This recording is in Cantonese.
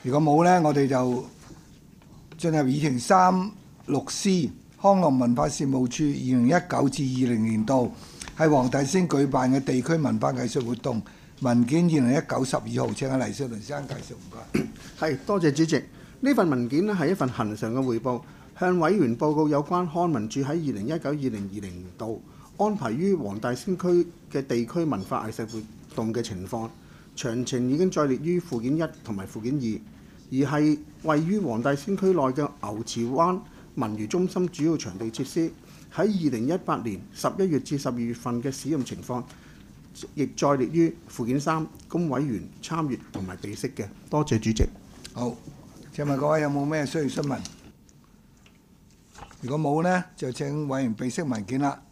如果冇呢，我哋就進入議程3、6C 康樂文化事務處2019至20年度喺黃大仙舉辦嘅地區文化藝術活動文件2019-12號，請阿黎少麟先生介紹，唔該。 係，多謝主席。呢份文件咧係一份恆常嘅匯報，向委員報告有關康文署喺2019-2020年度安排於黃大仙區嘅地區文化藝術活動嘅情況。詳情已經載列於附件1同埋附件2，而係位於黃大仙區內嘅牛池灣文娛中心主要場地設施喺2018年11月至12月份嘅使用情況，亦載列於附件3，供委員參閱同埋備悉嘅。多謝主席。 好，請問各位有冇咩需要詢問？如果冇呢，就請委員備悉文件啦。